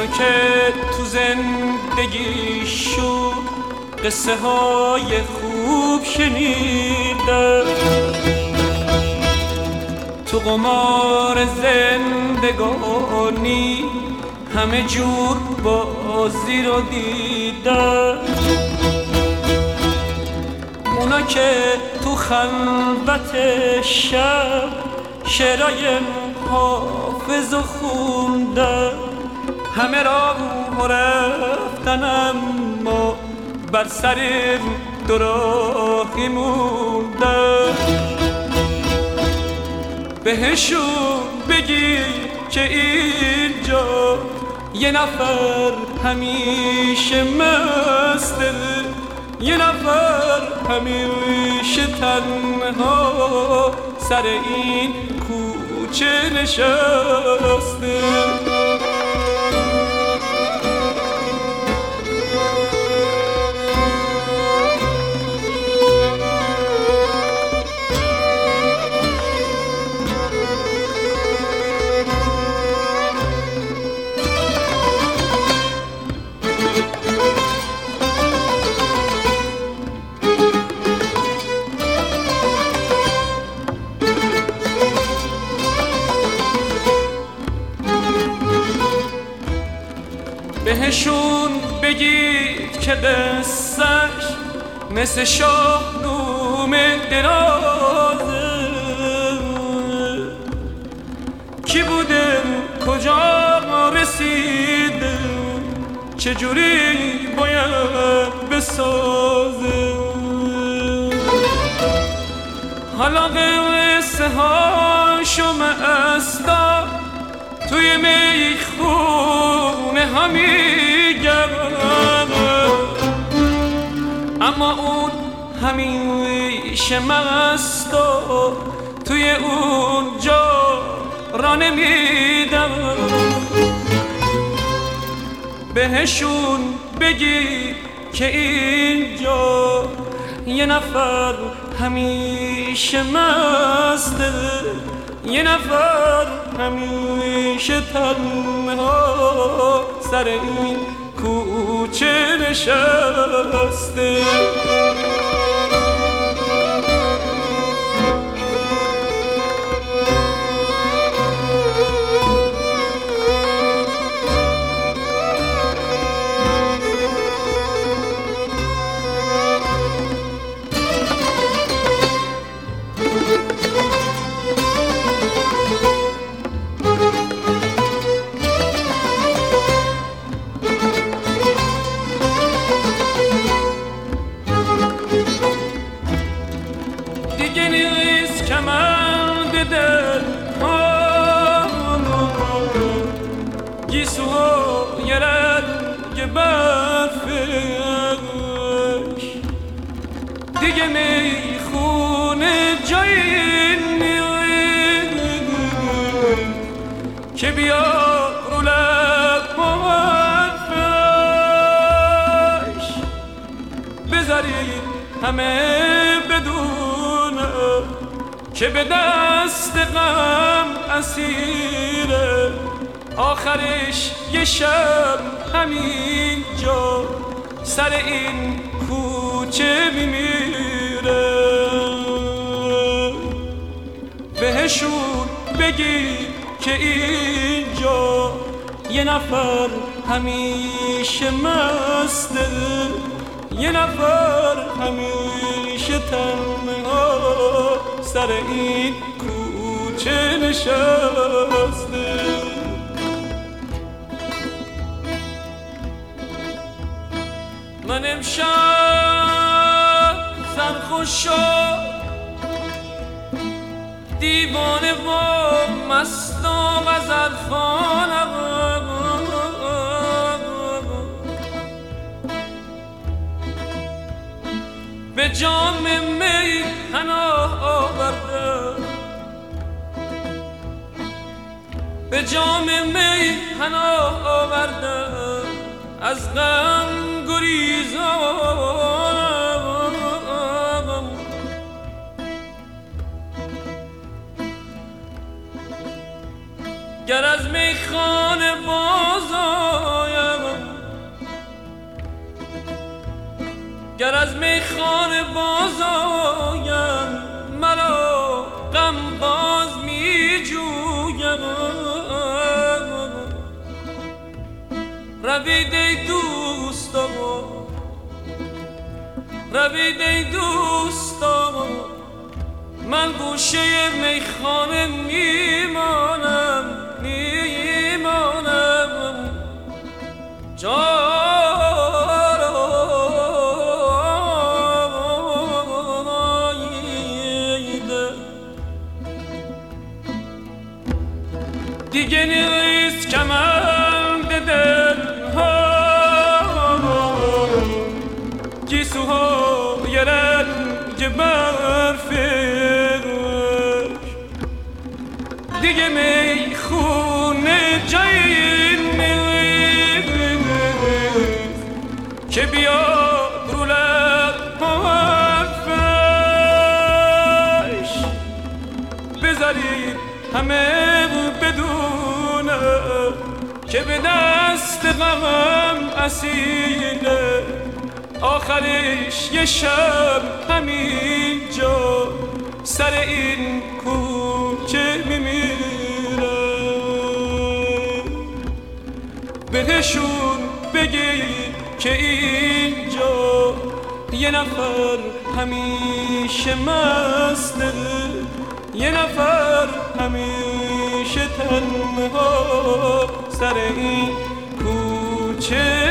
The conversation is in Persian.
که تو زندگی شد قصه های خوب شنیده، تو قمار زندگانی همه جور بازی رو دیده، اونا که تو خلوت شب شعرهای حافظ و خونده، همه راه رفتن اما بر سر دو راهی مونده. بهشون بگی که اینجا یه نفر همیشه مسته، یه نفر همیشه تنها سر این کوچه نشسته. بهشون بگید که قصه‌اش مثل شاهنامه درازه، کی بوده کجا رسیده چجوری باید بسازه. حالا قصه هاشو مستم توی میخونه ها میگم، اما اون همیشه مست و توی اونجا را نمیدم. بهشون بگی که اینجا یه نفر همیشه مسته، یه نفر همیشه تنها سر این کوچه نشسته. دیگه نیست کمند دل گیسوهای رنگ برفش، دیگه میخونه جایی نیست که بیا رو لب حرفش. بذارید همه بدونه که به دست غم اسیره، آخرش یه شب همینجا سر این کوچه میمیره. بهشون بگی که اینجا یه نفر همیشه مسته، یه نفر همیشه تنها سر این کوچه نشسته. من امشب سرخوش و دیوانه و مست و غزلخوانم، به جام می پناه آورده، به جام می پناه آورده، از غم گریزانم. گر از میخانه باز گر از میخانه باز آیم مرا غم باز می جویم. روید ای دوستان، روید ای دوستان، من گوشه میخانه میمانم میمانم. دیگه نیست کمند دلها گیسوهای رنگ برفش، دیگه میخونه جایی نیست که بیاد رو لبش. بذارید همه بدونه که به دست غمم اسیره، آخرش یه شب همینجا سر این کوچه میمیره. بهشون بگید که اینجا یه نفر همیشه مسته، یه نفر همیشه تنها سر این کوچه